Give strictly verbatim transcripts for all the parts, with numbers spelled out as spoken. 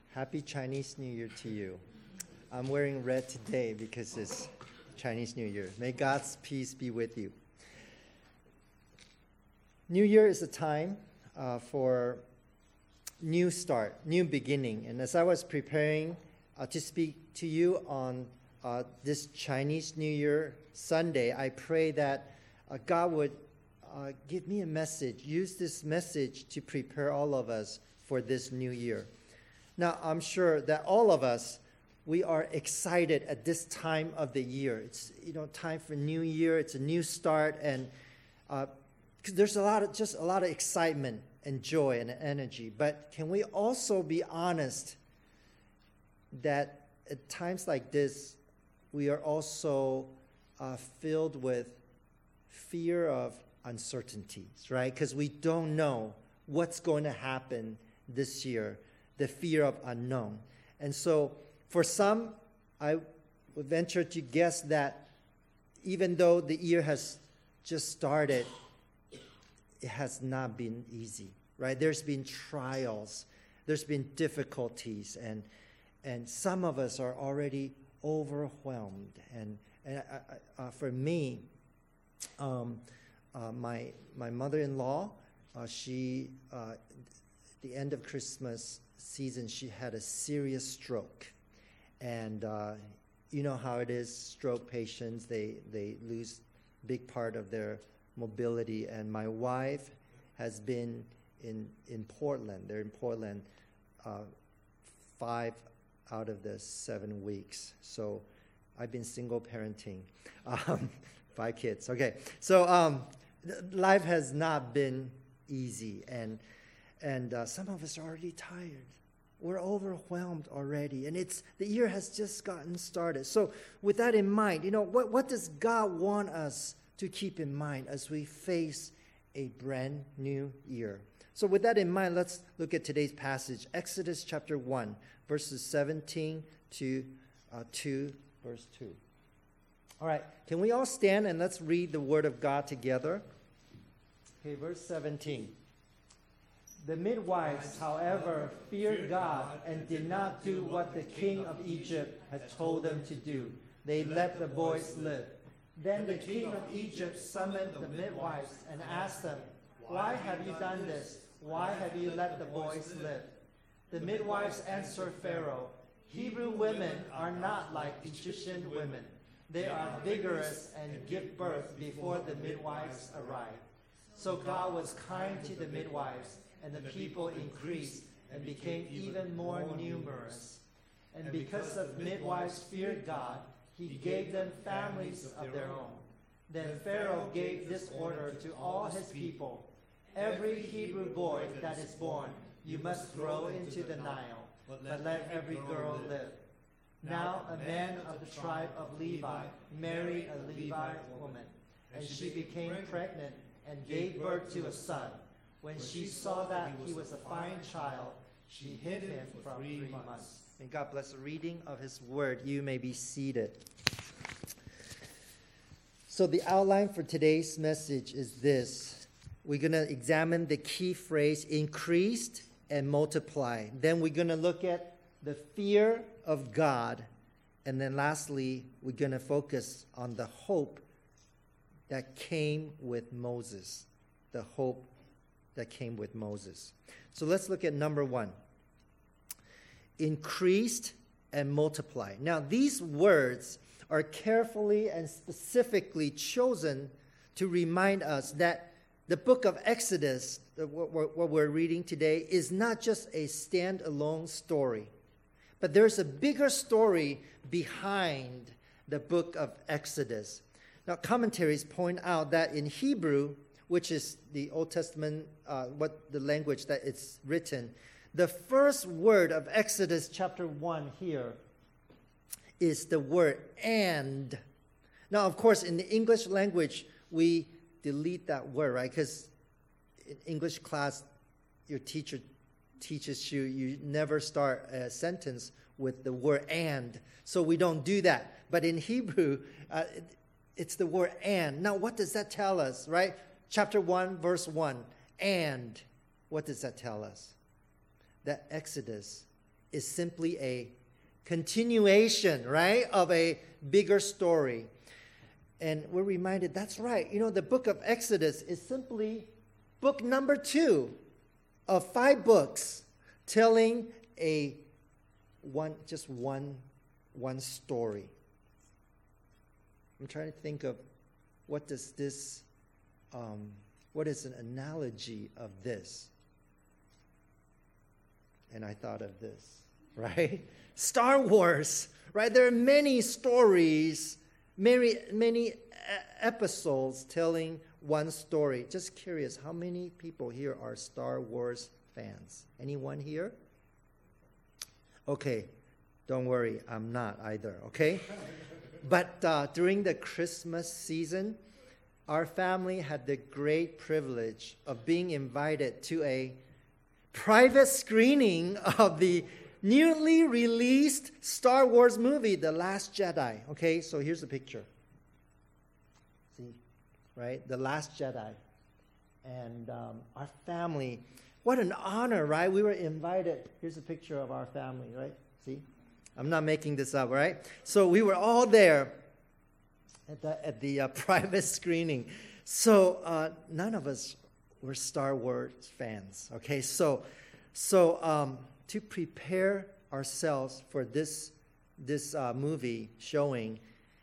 Happy Chinese New Year to you. I'm wearing red today because it's Chinese New Year. May God's peace be with you. New Year is a time uh, for new start, new beginning. And as I was preparing uh, to speak to you on uh, this Chinese New Year Sunday, I pray that uh, God would uh, give me a message, use this message to prepare all of us for this new year. Now, I'm sure that all of us, we are excited at this time of the year. It's, you know, time for new year. It's a new start, and uh, there's a lot of just a lot of excitement and joy and energy. But can we also be honest that at times like this, we are also uh, filled with fear of uncertainties, right? Because we don't know what's going to happen this year. The fear of unknown. And so for some, I would venture to guess that even though the year has just started, it has not been easy, right? There's been trials, there's been difficulties, and and some of us are already overwhelmed. And, and I, I, uh, for me, um, uh, my, my mother-in-law, uh, she, uh, the end of Christmas season, she had a serious stroke. And uh, you know how it is, stroke patients, they, they lose a big part of their mobility. And my wife has been in, in Portland. They're in Portland uh, five out of the seven weeks. So I've been single parenting, um, five kids. Okay, so um, life has not been easy. And And uh, some of us are already tired. We're overwhelmed already. And it's the year has just gotten started. So with that in mind, you know, what, what does God want us to keep in mind as we face a brand new year? So with that in mind, let's look at today's passage. Exodus chapter one, verses seventeen to uh, two, verse two. All right, can we all stand and let's read the word of God together? Okay, verse seventeen. The midwives, however, feared God and did not do what the king of Egypt had told them to do. They let the boys live. Then the king of Egypt summoned the midwives and asked them, "Why have you done this? Why have you let the boys live?" The midwives answered Pharaoh, "Hebrew women are not like Egyptian women. They are vigorous and give birth before the midwives arrive." So God was kind to the midwives, and the people increased and became even more numerous. And because the midwives feared God, he gave them families of their own. Then Pharaoh gave this order to all his people: "Every Hebrew boy that is born, you must throw into the Nile, but let every girl live." Now a man of the tribe of Levi married a Levite woman, and she became pregnant and gave birth to a son. When she saw that he was a fine child, she hid him for three months. May God bless the reading of his word. You may be seated. So the outline for today's message is this. We're going to examine the key phrase, increased and multiply. Then we're going to look at the fear of God. And then lastly, we're going to focus on the hope that came with Moses. The hope that came with Moses. So let's look at number one. Increased and multiply. Now, these words are carefully and specifically chosen to remind us that the book of Exodus, what we're reading today, is not just a standalone story, but there's a bigger story behind the book of Exodus. Now, commentaries point out that in Hebrew, which is the Old Testament, uh, what the language that it's written, the first word of Exodus chapter one here is the word "and." Now, of course, in the English language, we delete that word, right? Because in English class, your teacher teaches you, you never start a sentence with the word "and." So we don't do that. But in Hebrew, uh, it's the word "and." Now, what does that tell us, right? Chapter one, verse one. And what does that tell us? That Exodus is simply a continuation, right, of a bigger story. And we're reminded, that's right. You know, the book of Exodus is simply book number two of five books telling a one, just one, one story. I'm trying to think of what does this, um, what is an analogy of this? And I thought of this, right? Star Wars, right? There are many stories, many, many episodes telling one story. Just curious, how many people here are Star Wars fans? Anyone here? Okay, don't worry, I'm not either, okay? But uh, during the Christmas season, our family had the great privilege of being invited to a private screening of the newly released Star Wars movie, The Last Jedi. Okay, so here's the picture. See, right? The Last Jedi. And um, our family, what an honor, right? We were invited. Here's a picture of our family, right? See? I'm not making this up, right? So we were all there at the, at the uh, private screening. So uh, none of us were Star Wars fans, okay? So, so um, to prepare ourselves for this, this uh, movie showing,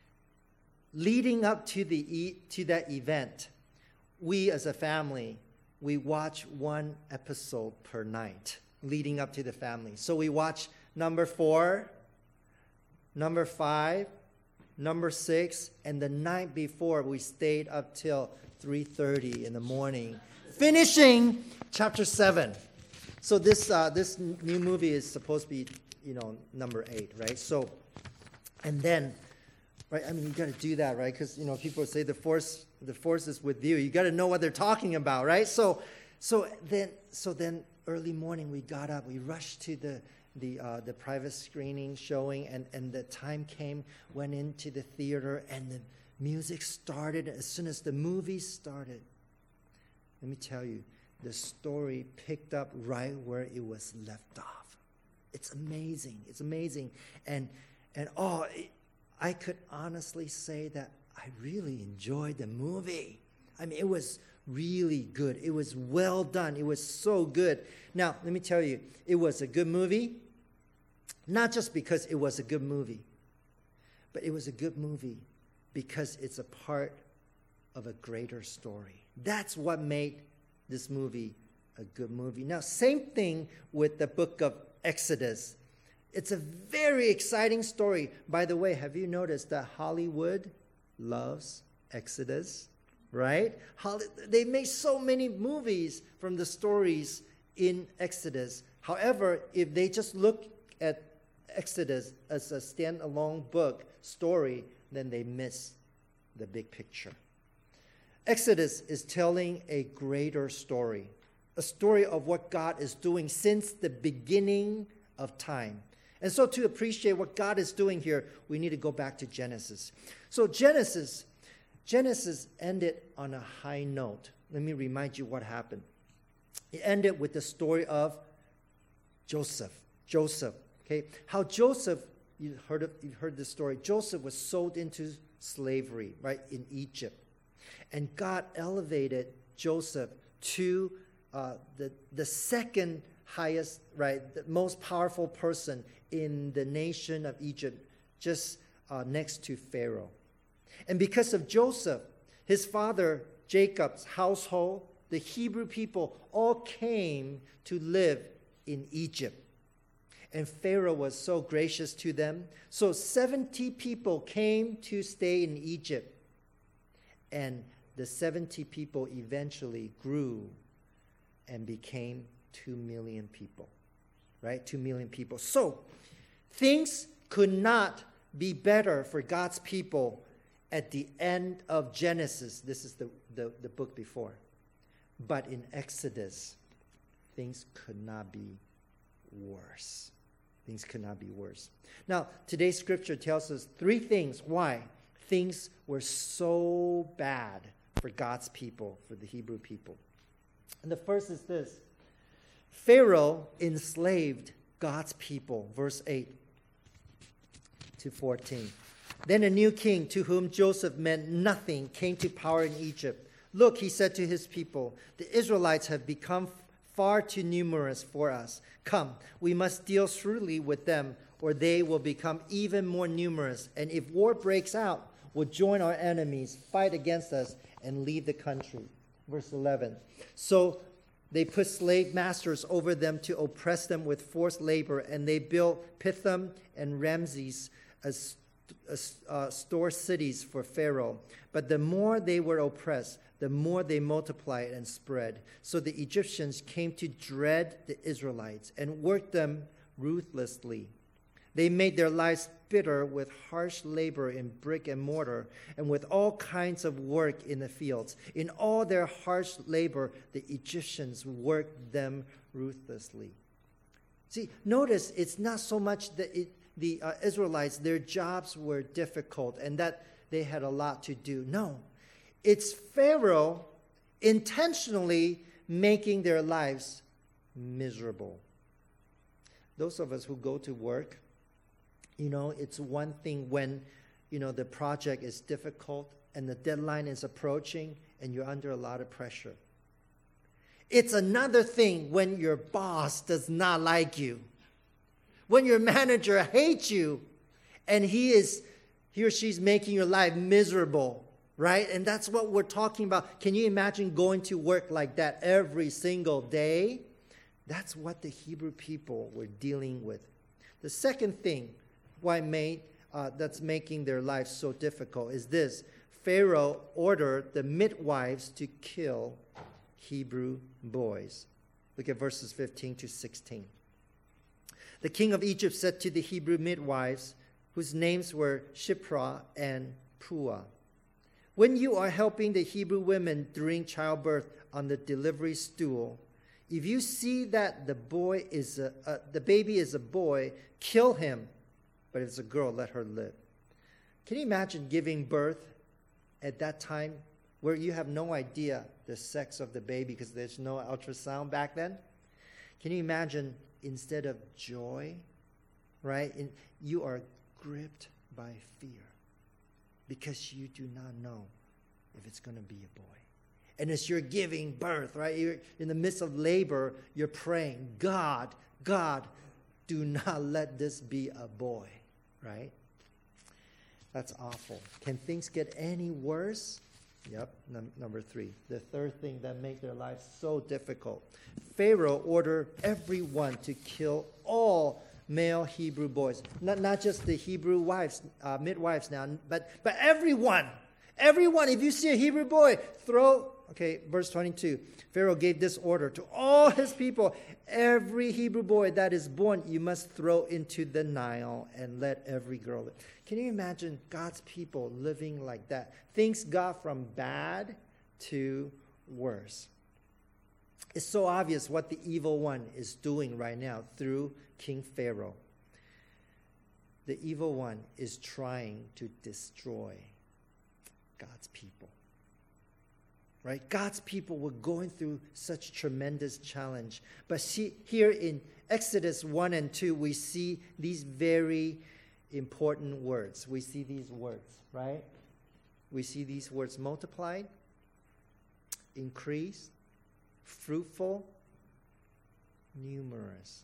leading up to, the e- to that event, we as a family, we watch one episode per night leading up to the family. So we watch number four, number five, number six, and the night before we stayed up till three thirty in the morning, finishing chapter seven. So this uh, this new movie is supposed to be, you know, number eight, right? So, and then, right? I mean, you got to do that, right? Because you know, people say the force, the force is with you. You got to know what they're talking about, right? So, so then, so then, early morning we got up, we rushed to the. the uh, the private screening showing, and, and the time came, went into the theater, and the music started. As soon as the movie started, let me tell you, the story picked up right where it was left off. It's amazing. It's amazing. And, and oh, it, I could honestly say that I really enjoyed the movie. I mean, it was really good. It was well done. It was so good. Now, let me tell you, it was a good movie. Not just because it was a good movie, but it was a good movie because it's a part of a greater story. That's what made this movie a good movie. Now, same thing with the book of Exodus. It's a very exciting story. By the way, have you noticed that Hollywood loves Exodus, right? They make so many movies from the stories in Exodus. However, if they just look at Exodus as a standalone book story, then they miss the big picture. Exodus is telling a greater story, a story of what God is doing since the beginning of time. And so to appreciate what God is doing here, we need to go back to Genesis. So Genesis, Genesis ended on a high note. Let me remind you what happened. It ended with the story of Joseph. Joseph. Okay, how Joseph, you heard of, you've heard this story. Joseph was sold into slavery, right, in Egypt, and God elevated Joseph to uh, the the second highest, right, the most powerful person in the nation of Egypt, just uh, next to Pharaoh. And because of Joseph, his father Jacob's household, the Hebrew people all came to live in Egypt. And Pharaoh was so gracious to them. So seventy people came to stay in Egypt. And the seventy people eventually grew and became two million people. Right? two million people. So things could not be better for God's people at the end of Genesis. This is the, the, the book before. But in Exodus, things could not be worse. Things could not be worse. Now, today's scripture tells us three things why things were so bad for God's people, for the Hebrew people. And the first is this. Pharaoh enslaved God's people. Verse eight to fourteen. Then a new king to whom Joseph meant nothing came to power in Egypt. Look, he said to his people, the Israelites have become far too numerous for us. Come, we must deal shrewdly with them, or they will become even more numerous. And if war breaks out, we'll join our enemies, fight against us, and leave the country. Verse eleven. So they put slave masters over them to oppress them with forced labor, and they built Pithom and Ramses as uh, store cities for Pharaoh. But the more they were oppressed, the more they multiplied and spread. So the Egyptians came to dread the Israelites and worked them ruthlessly. They made their lives bitter with harsh labor in brick and mortar and with all kinds of work in the fields. In all their harsh labor, the Egyptians worked them ruthlessly. See, notice it's not so much that it, the uh, Israelites, their jobs were difficult and that they had a lot to do. No, it's Pharaoh intentionally making their lives miserable. Those of us who go to work, you know, it's one thing when, you know, the project is difficult and the deadline is approaching and you're under a lot of pressure. It's another thing when your boss does not like you, when your manager hates you, and he is, he or she's making your life miserable, right? And that's what we're talking about. Can you imagine going to work like that every single day? That's what the Hebrew people were dealing with. The second thing why made, uh, that's making their lives so difficult is this. Pharaoh ordered the midwives to kill Hebrew boys. Look at verses fifteen to sixteen. The king of Egypt said to the Hebrew midwives, whose names were Shiphrah and Puah, when you are helping the Hebrew women during childbirth on the delivery stool, if you see that the boy is a, uh, the baby is a boy, kill him. But if it's a girl, let her live. Can you imagine giving birth at that time where you have no idea the sex of the baby because there's no ultrasound back then? Can you imagine instead of joy, right? In, you are gripped by fear because you do not know if it's going to be a boy. And as you're giving birth, right, you're in the midst of labor, you're praying, God, God, do not let this be a boy, right? That's awful. Can things get any worse? Yep, num- number three. The third thing that makes their lives so difficult. Pharaoh ordered everyone to kill all male Hebrew boys. Not, not just the Hebrew wives, uh, midwives now, but, but everyone. Everyone, if you see a Hebrew boy, throw... Okay, verse twenty-two. Pharaoh gave this order to all his people. Every Hebrew boy that is born, you must throw into the Nile and let every girl live. Can you imagine God's people living like that? Things got from bad to worse. It's so obvious what the evil one is doing right now through King Pharaoh. The evil one is trying to destroy God's people. Right? God's people were going through such tremendous challenge. But see, here in Exodus one and two, we see these very important words. We see these words, right? We see these words multiplied, increased, fruitful, numerous.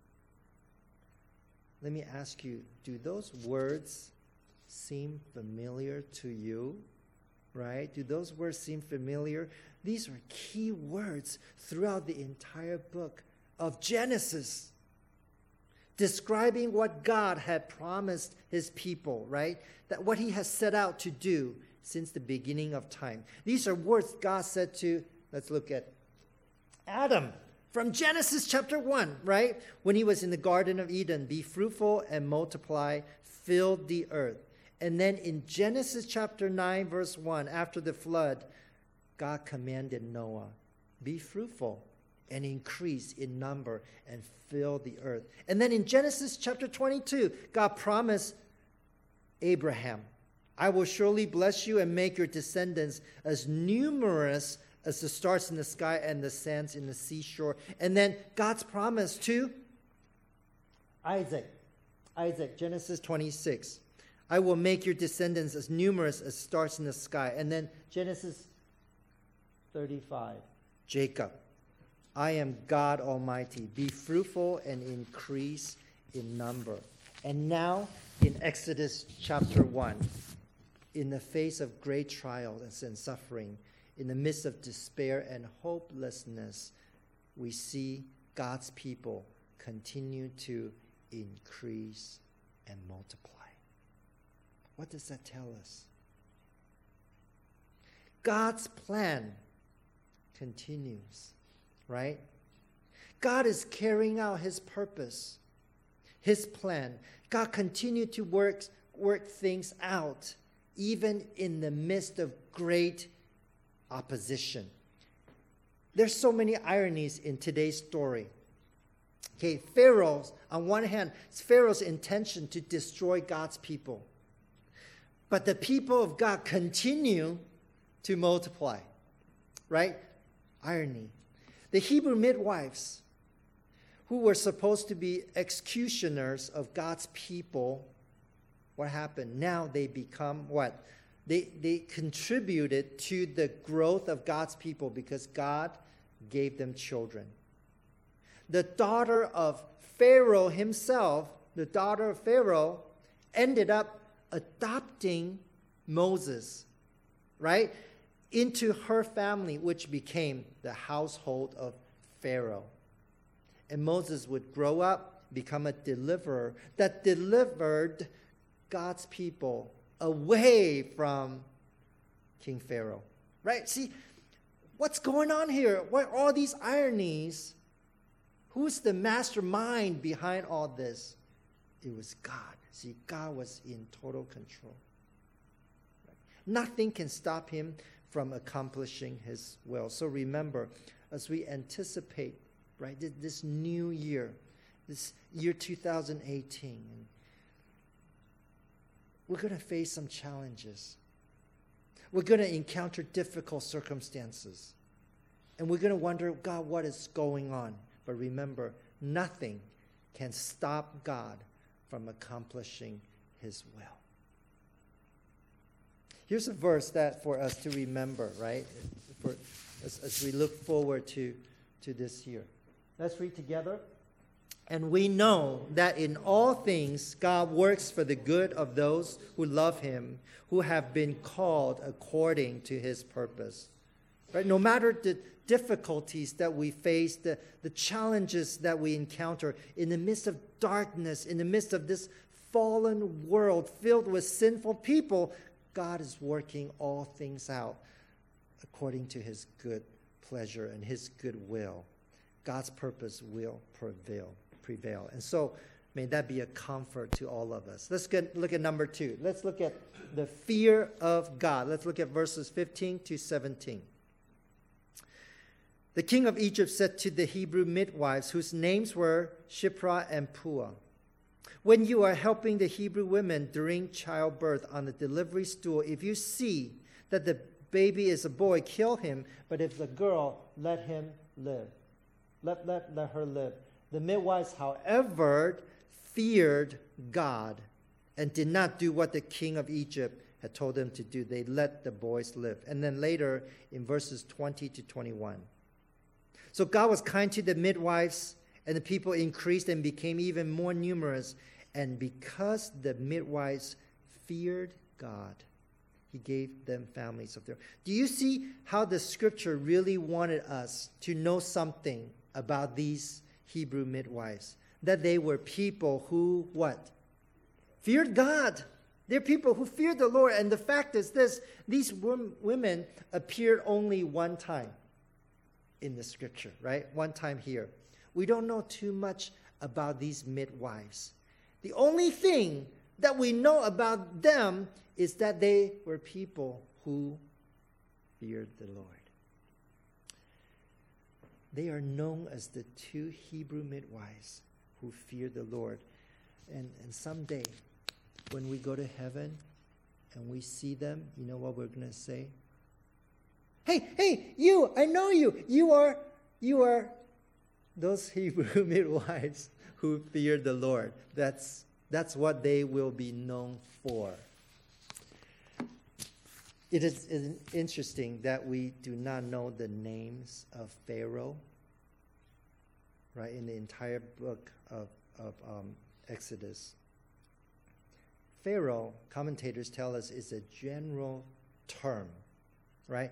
Let me ask you, do those words seem familiar to you? Right? Do those words seem familiar? These are key words throughout the entire book of Genesis, describing what God had promised his people, right? That what he has set out to do since the beginning of time. These are words God said to, let's look at Adam from Genesis chapter one, right? When he was in the Garden of Eden, be fruitful and multiply, fill the earth. And then in Genesis chapter nine, verse one, after the flood, God commanded Noah, be fruitful and increase in number and fill the earth. And then in Genesis chapter twenty-two, God promised Abraham, I will surely bless you and make your descendants as numerous as the stars in the sky and the sands in the seashore. And then God's promise to Isaac. Isaac, Genesis twenty-six. I will make your descendants as numerous as stars in the sky. And then Genesis thirty-five. Jacob. I am God Almighty. Be fruitful and increase in number. And now in Exodus chapter one, in the face of great trials and suffering, in the midst of despair and hopelessness, we see God's people continue to increase and multiply. What does that tell us? God's plan continues, right? God is carrying out his purpose, his plan. God continued to work, work things out, even in the midst of great opposition. There's so many ironies in today's story. Okay, Pharaoh's, on one hand, it's Pharaoh's intention to destroy God's people. But the people of God continue to multiply, right? Irony. The Hebrew midwives, who were supposed to be executioners of God's people, what happened? Now they become what? They, they contributed to the growth of God's people because God gave them children. The daughter of Pharaoh himself, the daughter of Pharaoh, ended up adopting Moses, right, into her family, which became the household of Pharaoh. And Moses would grow up, become a deliverer that delivered God's people away from King Pharaoh, right? See, what's going on here? What are all these ironies? Who's the mastermind behind all this? It was God. See, God was in total control. Right? Nothing can stop him from accomplishing his will. So remember, as we anticipate, right, this new year, this year two thousand eighteen, and we're going to face some challenges. We're going to encounter difficult circumstances. And we're going to wonder, God, what is going on? But remember, nothing can stop God from accomplishing his will. Here's a verse that for us to remember, right? For, as, as we look forward to, to this year. Let's read together. And we know that in all things God works for the good of those who love him, who have been called according to his purpose. Right? No matter the difficulties that we face, the, the challenges that we encounter in the midst of darkness, in the midst of this fallen world filled with sinful people, God is working all things out according to his good pleasure and his good will. God's purpose will prevail. prevail. And so may that be a comfort to all of us. Let's get, look at number two. Let's look at the fear of God. Let's look at verses fifteen to seventeen. The king of Egypt said to the Hebrew midwives, whose names were Shiphrah and Puah, when you are helping the Hebrew women during childbirth on the delivery stool, if you see that the baby is a boy, kill him, but if the girl, let him live. Let, let, let her live. The midwives, however, feared God and did not do what the king of Egypt had told them to do. They let the boys live. And then later in verses twenty to twenty-one. So God was kind to the midwives, and the people increased and became even more numerous. And because the midwives feared God, he gave them families of their own. Do you see how the scripture really wanted us to know something about these Hebrew midwives? That they were people who, what? Feared God. They're people who feared the Lord. And the fact is this, these women appeared only one time in the scripture, right? One time here. We don't know too much about these midwives. The only thing that we know about them is that they were people who feared the Lord. They are known as the two Hebrew midwives who feared the Lord. And, and someday, when we go to heaven and we see them, you know what we're going to say? Hey, hey, you, I know you. You are, you are those Hebrew midwives who feared the Lord, that's, that's what they will be known for. It is interesting that we do not know the names of Pharaoh, right, in the entire book of, of um, Exodus. Pharaoh, commentators tell us, is a general term, right?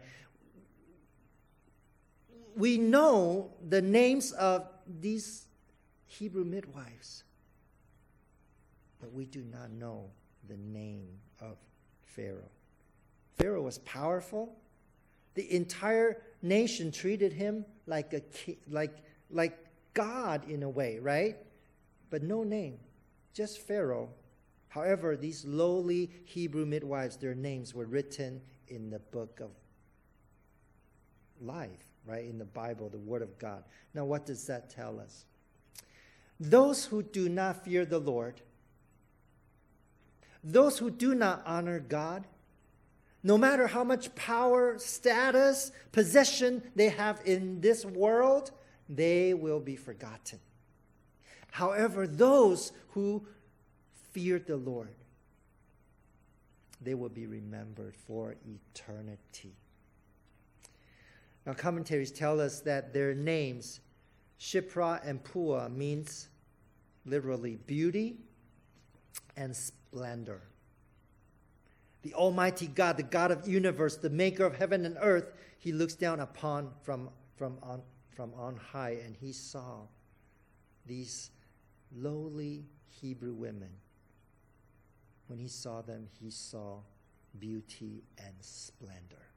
We know the names of these Hebrew midwives, but we do not know the name of Pharaoh. Pharaoh was powerful. The entire nation treated him like a ki- like like God in a way, right? But no name, just Pharaoh. However, these lowly Hebrew midwives, their names were written in the book of life, right? In the Bible, the Word of God. Now, what does that tell us? Those who do not fear the Lord, those who do not honor God, no matter how much power, status, possession they have in this world, they will be forgotten. However, those who fear the Lord, they will be remembered for eternity. Now, commentaries tell us that their names, Shiphrah and Puah, means literally beauty and splendor. The Almighty God, the God of the universe, the maker of heaven and earth, he looks down upon from, from, on, from on high, and he saw these lowly Hebrew women. When he saw them, he saw beauty and splendor,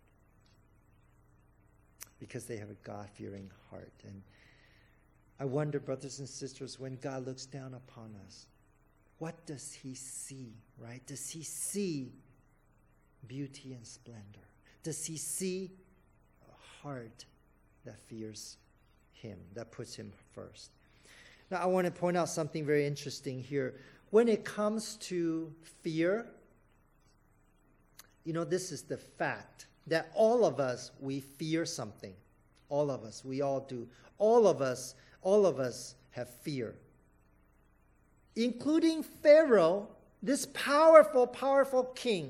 because they have a God-fearing heart. And I wonder, brothers and sisters, when God looks down upon us, what does he see, right? Does he see beauty and splendor? Does he see a heart that fears him, that puts him first? Now, I want to point out something very interesting here. When it comes to fear, you know, this is the fact that all of us, we fear something. All of us, we all do. All of us, all of us have fear. Including Pharaoh, this powerful, powerful king.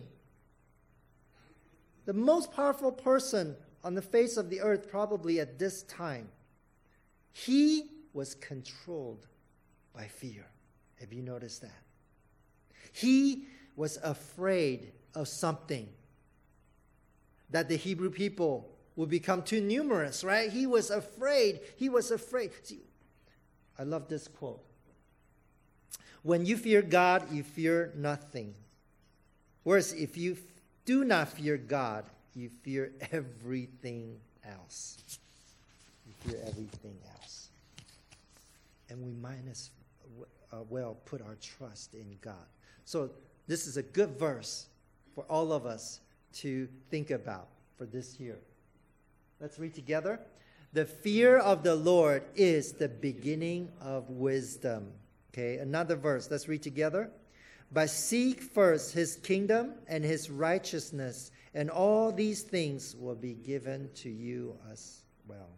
The most powerful person on the face of the earth probably at this time. He was controlled by fear. Have you noticed that? He was afraid of something. That the Hebrew people would become too numerous, right? He was afraid. He was afraid. See, I love this quote. When you fear God, you fear nothing. Whereas if you f- do not fear God, you fear everything else. You fear everything else. And we might as uh, well put our trust in God. So this is a good verse for all of us to think about for this year. Let's read together. The fear of the Lord is the beginning of wisdom. Okay, another verse. Let's read together. But seek first his kingdom and his righteousness, and all these things will be given to you as well.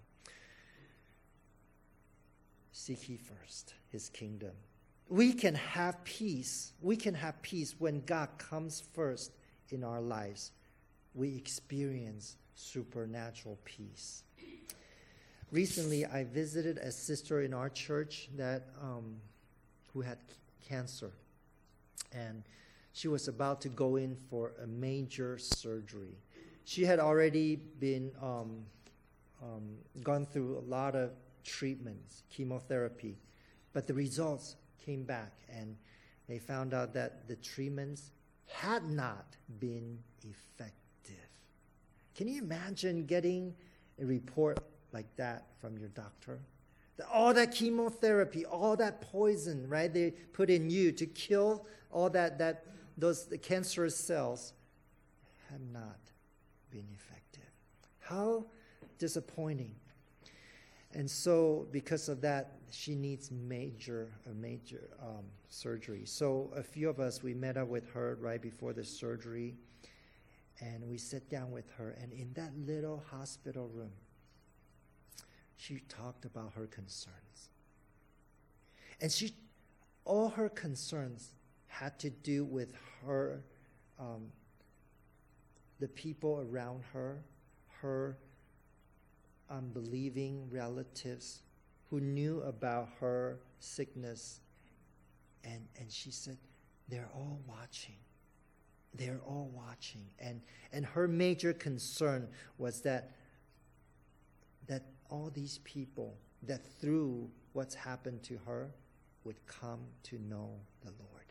Seek ye first his kingdom. We can have peace. We can have peace when God comes first in our lives. We experience supernatural peace. Recently, I visited a sister in our church that um, who had cancer, and she was about to go in for a major surgery. She had already been um, um, gone through a lot of treatments, chemotherapy, but the results came back, and they found out that the treatments had not been effective. Can you imagine getting a report like that from your doctor? That all that chemotherapy, all that poison, right, they put in you to kill all that, that those the cancerous cells had not been effective. How disappointing. And so because of that, she needs major, a major um, surgery. So a few of us, we met up with her right before the surgery, and we sat down with her. And in that little hospital room, she talked about her concerns. And she, all her concerns had to do with her, um, the people around her, her unbelieving relatives who knew about her sickness. And, and she said, they're all watching. They're all watching. And, and her major concern was that, that all these people that through what's happened to her would come to know the Lord.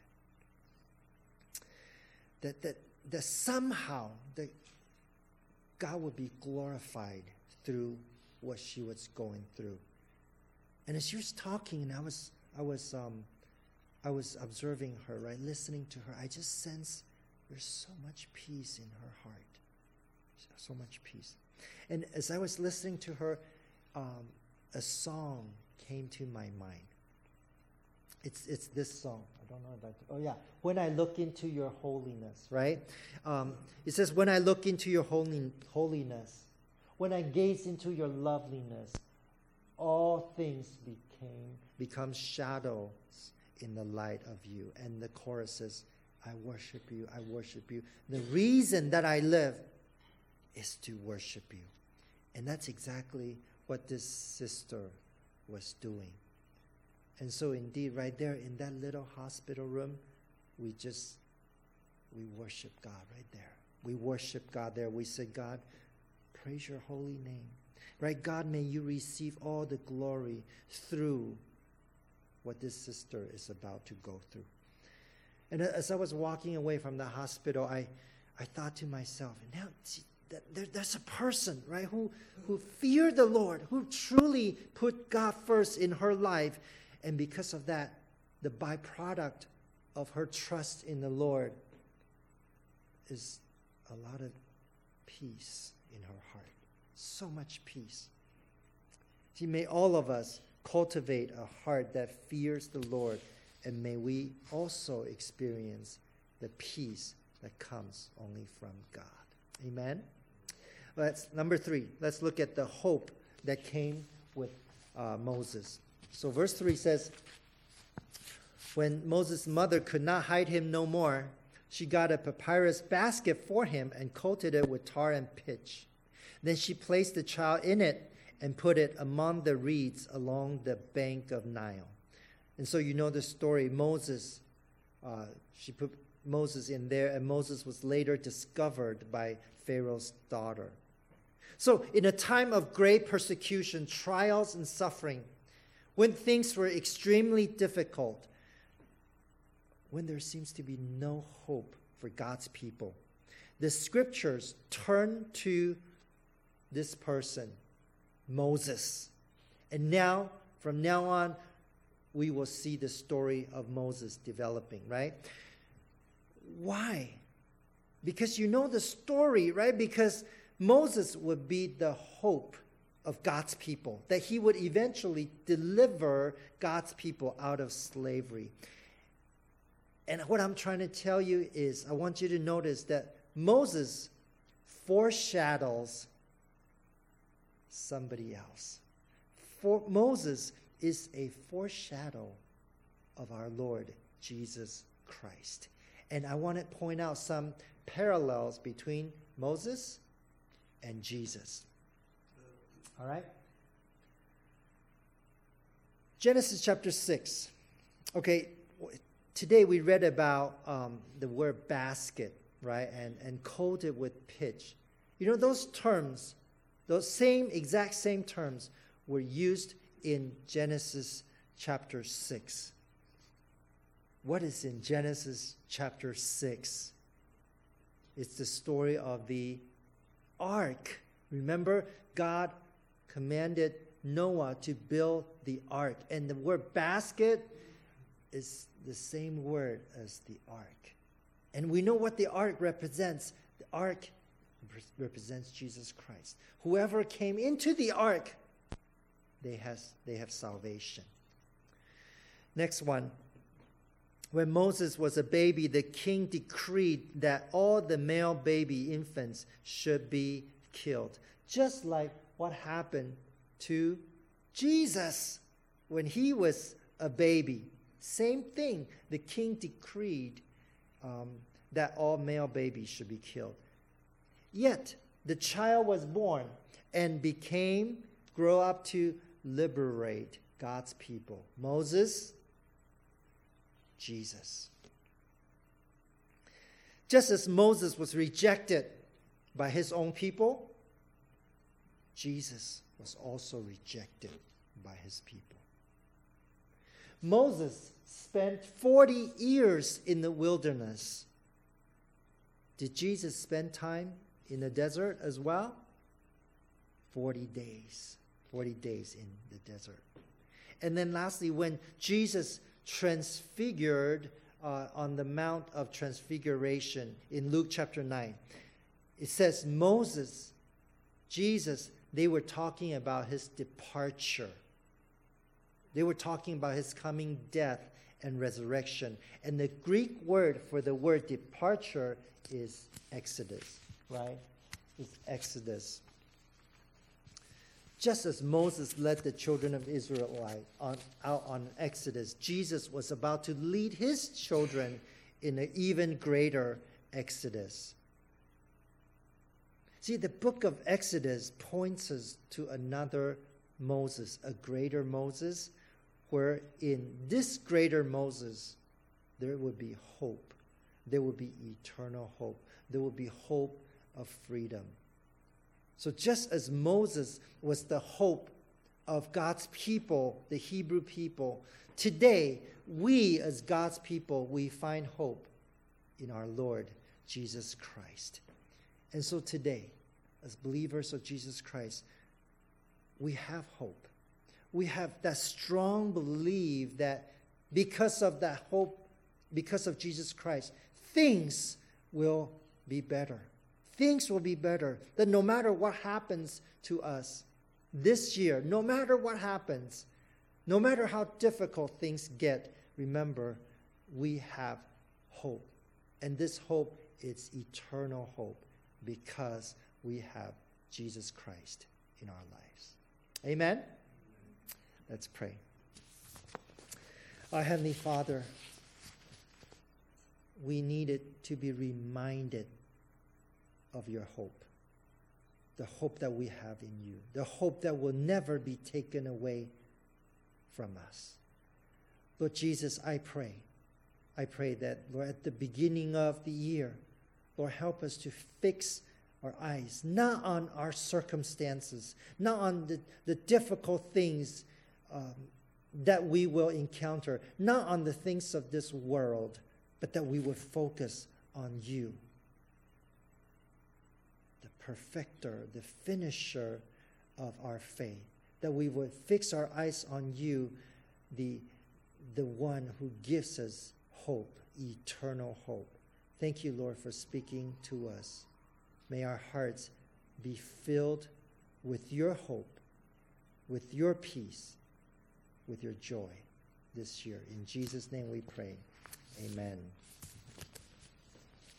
That, that, that somehow that God would be glorified through what she was going through. And as she was talking, and I was, I was, um, I was observing her, right, listening to her, I just sensed there's so much peace in her heart. So much peace. And as I was listening to her, um, a song came to my mind. It's it's this song. I don't know if I... Oh, yeah. When I look into your holiness, right? Um, it says, when I look into your holy, holiness, when I gaze into your loveliness, all things became become shadows in the light of you. And the chorus says, I worship you, I worship you. The reason that I live is to worship you. And that's exactly what this sister was doing. And so indeed, right there in that little hospital room, we just, we worship God right there. We worship God there. We say, God, praise your holy name. Right? God, may you receive all the glory through what this sister is about to go through. And as I was walking away from the hospital, I, I thought to myself, now see, there, there's a person, right, who, who feared the Lord, who truly put God first in her life. And because of that, the byproduct of her trust in the Lord is a lot of peace in her heart. So much peace. See, may all of us cultivate a heart that fears the Lord, and may we also experience the peace that comes only from God. Amen? Let's, number three, let's look at the hope that came with uh, Moses. So verse three says, when Moses' mother could not hide him no more, she got a papyrus basket for him and coated it with tar and pitch. Then she placed the child in it and put it among the reeds along the bank of Nile. And so you know the story. Moses, uh, she put Moses in there, and Moses was later discovered by Pharaoh's daughter. So in a time of great persecution, trials, and suffering, when things were extremely difficult, when there seems to be no hope for God's people, the scriptures turn to this person, Moses. And now, from now on, we will see the story of Moses developing, right? Why? Because you know the story, right? Because Moses would be the hope of God's people, that he would eventually deliver God's people out of slavery. And what I'm trying to tell you is, I want you to notice that Moses foreshadows somebody else. For Moses is a foreshadow of our Lord Jesus Christ. And I want to point out some parallels between Moses and Jesus. All right? Genesis chapter six. Okay, today we read about um, the word basket, right? And, and coated with pitch. You know, those terms, those same, exact same terms were used in Genesis chapter six. What is in Genesis chapter six? It's the story of the ark. Remember, God commanded Noah to build the ark. And the word basket is the same word as the ark. And we know what the ark represents. The ark represents Jesus Christ. Whoever came into the ark, they, has, they have salvation. Next one. When Moses was a baby, the king decreed that all the male baby infants should be killed. Just like what happened to Jesus, when he was a baby, same thing. The king decreed um, that all male babies should be killed. Yet, the child was born and became, grow up to liberate God's people. Moses, Jesus. Just as Moses was rejected by his own people, Jesus was also rejected by his people. Moses spent forty years in the wilderness. Did Jesus spend time in the desert as well? forty days. forty days in the desert. And then lastly, when Jesus transfigured uh, on the Mount of Transfiguration in Luke chapter nine, it says Moses, Jesus, they were talking about his departure. They were talking about his coming death and resurrection. And the Greek word for the word departure is Exodus, right? It's Exodus. Just as Moses led the children of Israel on, out on Exodus, Jesus was about to lead his children in an even greater Exodus. See, the book of Exodus points us to another Moses, a greater Moses, where in this greater Moses, there would be hope. There would be eternal hope. There would be hope of freedom. So just as Moses was the hope of God's people, the Hebrew people, today, we as God's people, we find hope in our Lord Jesus Christ. And so today, as believers of Jesus Christ, we have hope. We have that strong belief that because of that hope, because of Jesus Christ, things will be better. Things will be better. That no matter what happens to us this year, no matter what happens, no matter how difficult things get, remember, we have hope. And this hope is eternal hope because we have Jesus Christ in our lives. Amen? Let's pray. Our Heavenly Father, we needed to be reminded of your hope, the hope that we have in you, the hope that will never be taken away from us. Lord Jesus, I pray, I pray that, Lord, at the beginning of the year, Lord, help us to fix our eyes, not on our circumstances, not on the, the difficult things um, that we will encounter, not on the things of this world, but that we would focus on you, the perfecter, the finisher of our faith, that we would fix our eyes on you, the, the one who gives us hope, eternal hope. Thank you, Lord, for speaking to us. May our hearts be filled with your hope, with your peace, with your joy this year. In Jesus' name we pray. Amen.